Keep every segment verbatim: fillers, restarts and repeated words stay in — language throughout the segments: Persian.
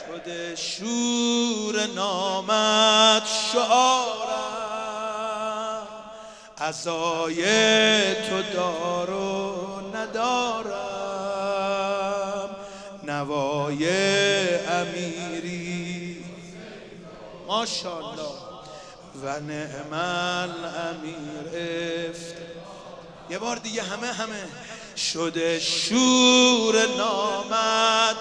شده شور نامت شعارم، عزای تو دار و ندارم، نوای امیری ماشاءالله و نعم الامیر افت. یه بار دیگه همه همه شده شور نامت،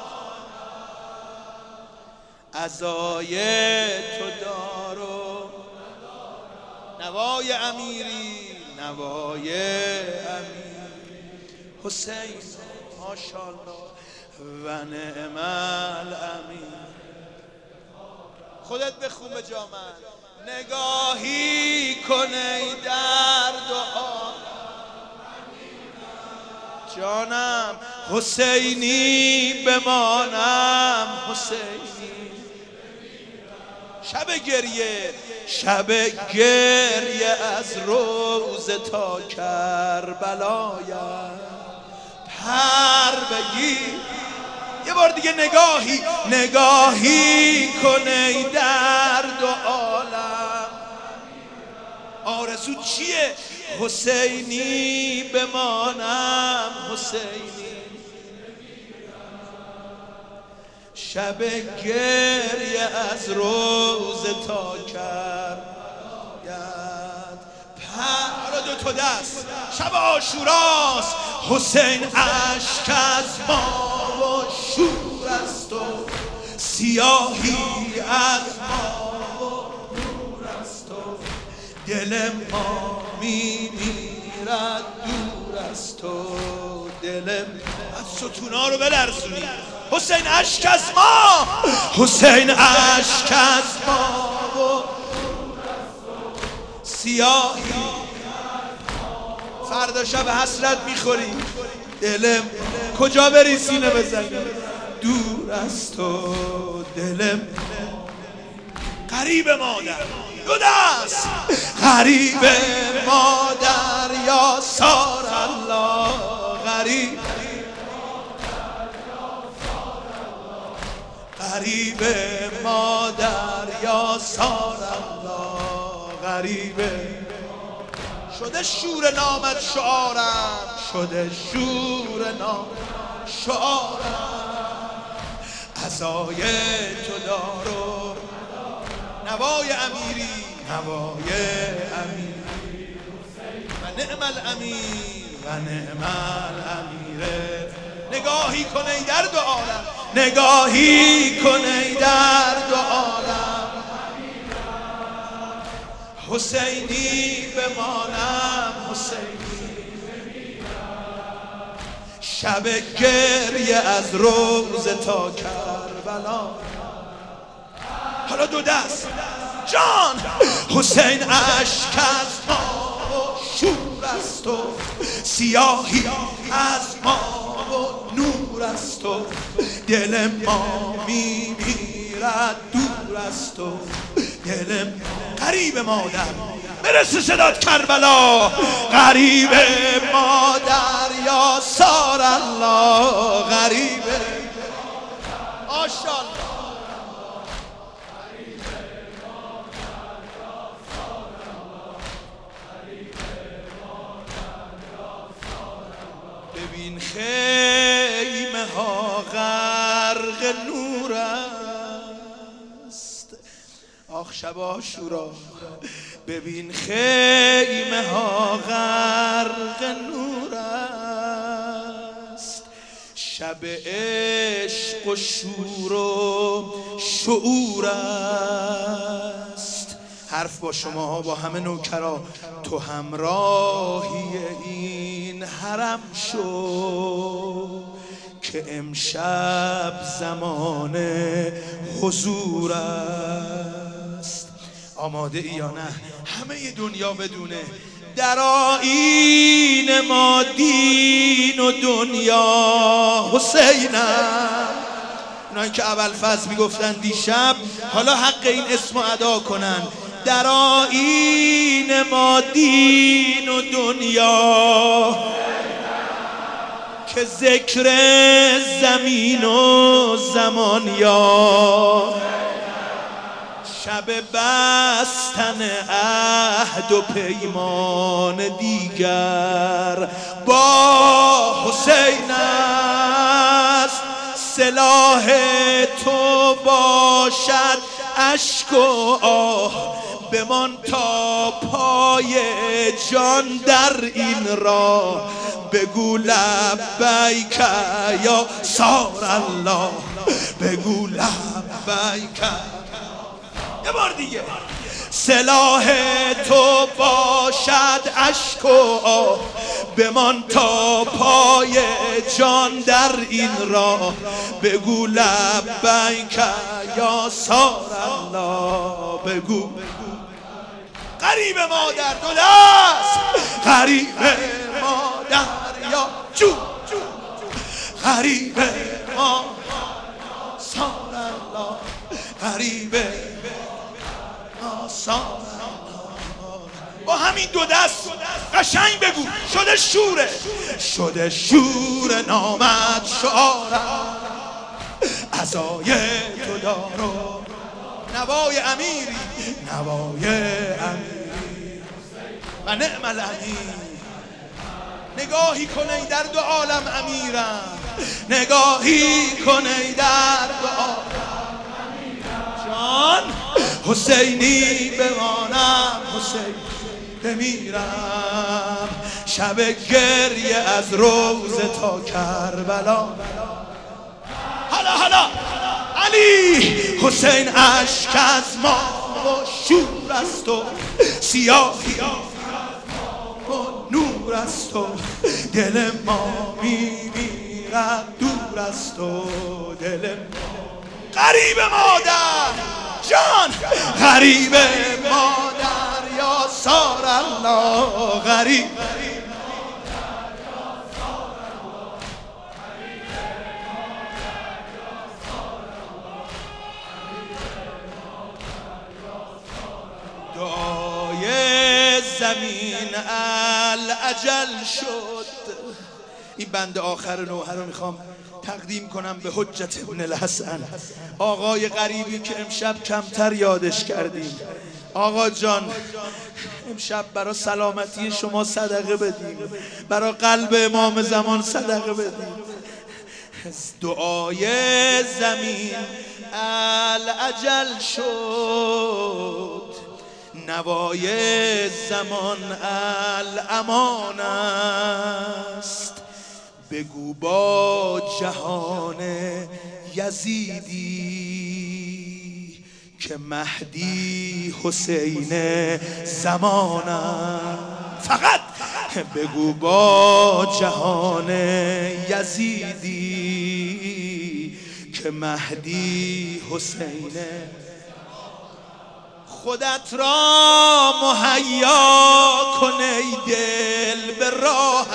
عزای تو دار و نوای امیری، نوای امیری حسین ماشاءالله و نعم الامیر. خودت بخون به جا من. نگاهی کن ای درد و آه جانم، حسینی بمانم، حسینی شب گریه، شب گریه از روز تا کربلایم پر بگیر. یه بار دیگه نگاهی نگاهی کن ای درد و عالم. آرزو چیه؟ حسینی بمانم، حسینی شب گریه از روز تا کرد پر دو تا دست. شب عاشوراست، حسین اشک از ما و شور است و سیاهی از ما و نور است و دل ما میمیرد دور است و دل از ستونا رو بلرزونی. حسین اشک از ما، حسین اشک از ما و سیاهی. فردا شب حسرت میخوری، دلم کجا بری سینه بزنی، دور است و دلم غریب مادر دو دست، غریب مادر یا سار الله، غریب غریب مادر یا سار الله، غریب شده شور نامت شعارم، شده شور نام شعارم، عزای تو دار و نوای امیری، نوای امیری و نعم الامیر و نعم الامیر. نگاهی کن ای درد و عالم، نگاهی کن ای درد و عالم، حسینی بمانم، حسینی شب گریه از روز تا کربلا. حالا دو دست جان، حسین اشک از ما و شور است و سیاهی از ما و نور است و دل ما میمیرد دور است و دل غریب مادر برسه صدات کربلا، غریب مادر یا سار الله، غریب ماشاءالله. ببین خیمه ها غرق نور است، آخ شب عاشورا. ببین خیمه ها غرق نور است، شب عشق و شور و شعور است. حرف با شما با همه نوکرا، تو همراهی این حرم شو که امشب زمان حضور است. آماده ای یا نه؟ همه دنیا بدونه در آیین ما دین و دنیا حسینم. اونایی که ابوالفضل میگفتن دیشب، حالا حق این اسمو ادا کنن. در آیین ما دین و دنیا که ذکر زمین و زمان یا شب بستن عهد و پیمان دیگر با حسین است. سلاح تو باشد اشک و آه، بمان تا پای جان در این راه. بگو لبیک یا سار الله، بگو لبیک. یه بار دیگه. سلاح تو باشد اشک و آه، بمان تا پای جان در این راه. بگو لبیک یا سار الله، بگو. غریب مادر دو دست، غریب مادر یا جو، غریب ما سار الله، غریب ما سار الله. با همین دو دست قشنگ بگو. شده شوره، شده شور نامت شعارم، عزای تو دارو نوای امیری، نوای امیری و نعم الامیر. نگاهی کن ای در دو عالم امیرم، نگاهی کن ای در دو عالم امیرم. جان حسینی بمانم، حسین بمیرم. شب گریه از روز تا کربلا. حالا حالا علی حسین اشک از ما و شور است و سیاهی و نور است و دل ما میمیرد دور است و دل ما. غریب مادر جان، غریب مادر یا سار الله، غریب دعای زمین الاجل شد. این بند آخر نوحه رو میخوام تقدیم کنم به حجت ابن الحسن، آقای غریبی که امشب کمتر یادش کردیم. آقا جان امشب برای سلامتی شما صدقه بدیم، برای قلب امام زمان صدقه بدیم. دعای زمین الاجل شد، نوای زمان الامان است. بگو با جهان یزیدی که مهدی حسین زمان است. فقط بگو با جهان یزیدی که مهدی حسین. خودت را مهیا کن ای دل به راهش،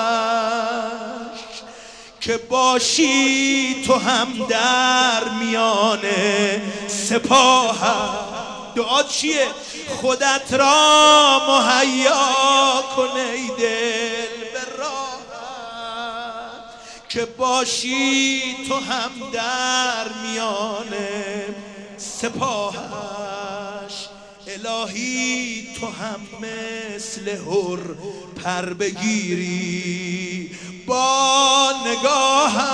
که باشی تو هم در میان سپاه. دعا چیه؟ خودت را مهیا کن ای دل به راهش، که باشی تو هم در میان سپاهش. الهی تو هم مثل هر پر بگیری با نگاهش.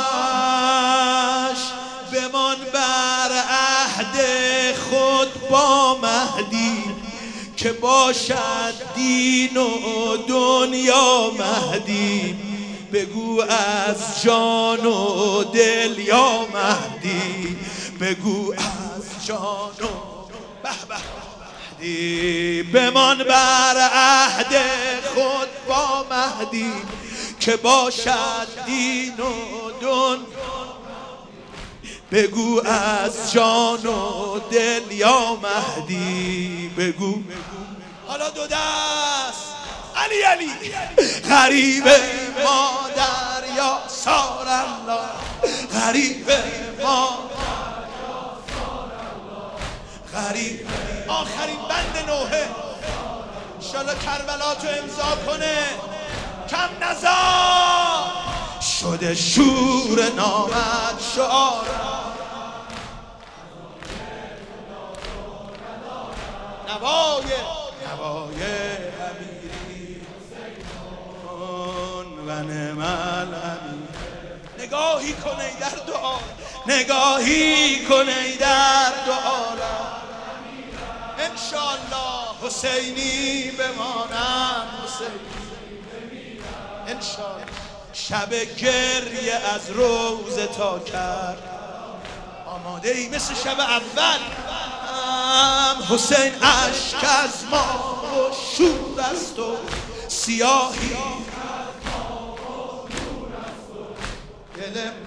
بمان بر عهد خود با مهدی، که باشد دین و دنیا مهدی. بگو از جان و دل یا مهدی، بگو از جان و به به مهدی. بمان بر عهد خود با مهدی، که باشد دین و دن. بگو از جان و دل یا مهدی، بگو. حالا دو دست علی علی. غریب مادر یا سار الله، غریب مادر یا سار الله، غریب. آخرین بند نوحه انشالله کربلا تو امضا کنه. کم نزار شده شور نامت شعار، نگاهی کن ای در دو عالم، نگاهی کن ای در دو عالم. انشالله حسینی بمانم، حسینی انشالله. شب گریه از روز تا کرد آماده ای مثل شب اول. حسین اشک از ما و شور است و سیاهی دل